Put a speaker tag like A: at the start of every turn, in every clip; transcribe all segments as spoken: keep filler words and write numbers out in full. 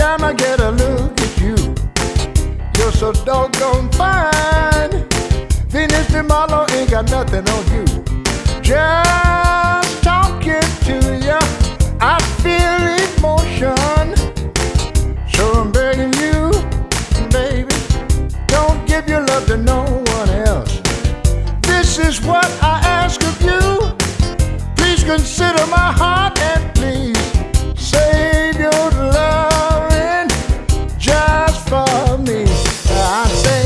A: time I get a look at you, you're so doggone fine. Venus de Milo ain't got nothing on you. Just talking to ya, I feel emotion. So I'm begging you, baby, don't give your love to no one else. This is what I ask of you. Please consider my heart and please save your loving just for me. I say,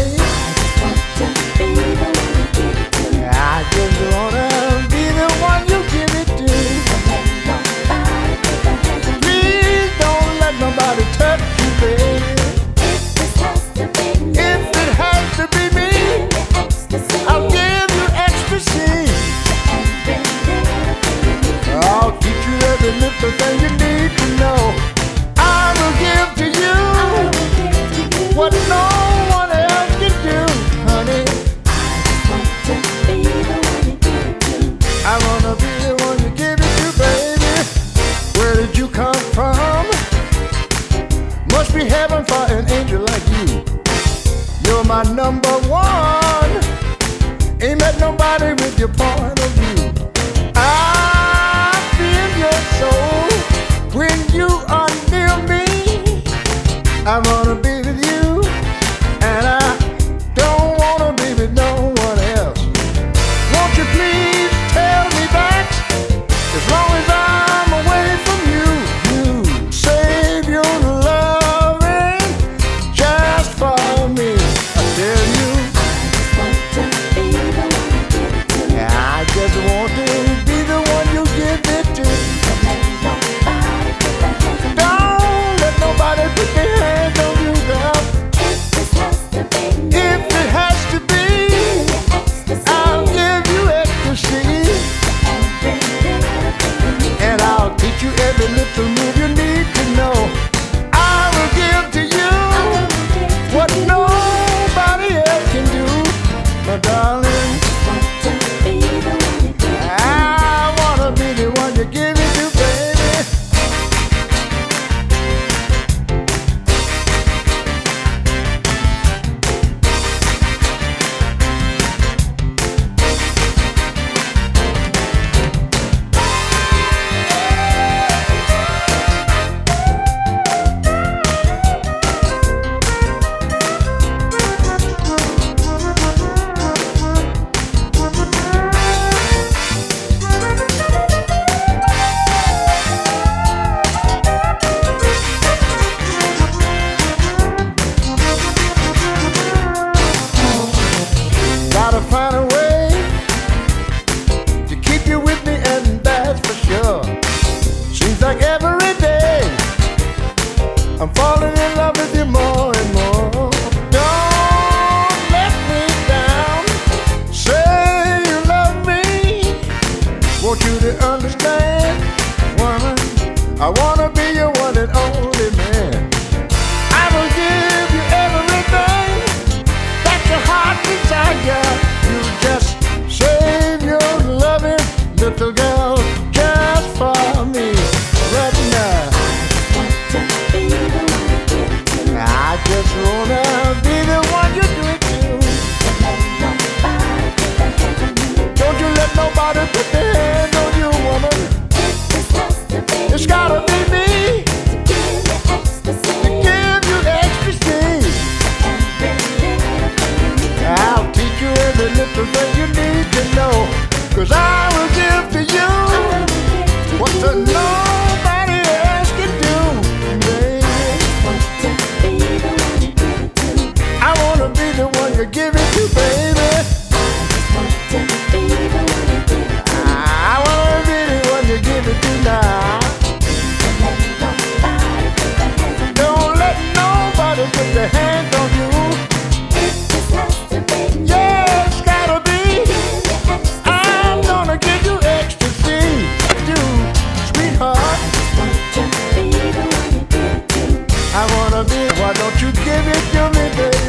A: I just wanna be the one you give it to. Please don't let nobody touch you, baby. If it has to be me, I'll give you ecstasy. I'll teach you every little thing you need to know. I will give to you what no one else can do, honey. I wanna be the one you give it to, baby. Where did you come from? Must be heaven for an angel like you. You're my number one. Ain't met nobody with your point of view. I feel your soul when you are near me. I wanna be with you, and I don't wanna be with no one else. Won't you please tell me that as long as I'm away from you, you save your loving just for me. I tell you, I just want to be the one you give it to. Don't let nobody put their hands on you, girl. If it has to be, I'll give you ecstasy. And I'll teach you every little move you need to know. I will give to you what nobody else can do, my darling. I wanna be the one you give it to, baby. Gotta find a way to keep you with me, and that's for sure. Seems like every day I'm falling in love with you more and more. Don't let me down. Say you love me. Want you to understand, woman, I wanna be your one and only man. I will give you everything that your heart desire. You just save your loving little girl just for me right now. I just wanna be the one you do it to. Don't you let nobody put their hands on you, woman. It's gotta be me to give you ecstasy. I'll teach you every little thing you need to know. 'Cause I will give to you what the nobody else can do, baby. I wanna be the one you give it to, baby. I wanna be the one you give it to now. Don't let nobody put their hands on you. Yeah, it's gotta be. I'm gonna give you ecstasy, do, sweetheart. I wanna be. Why don't you give it to me, baby?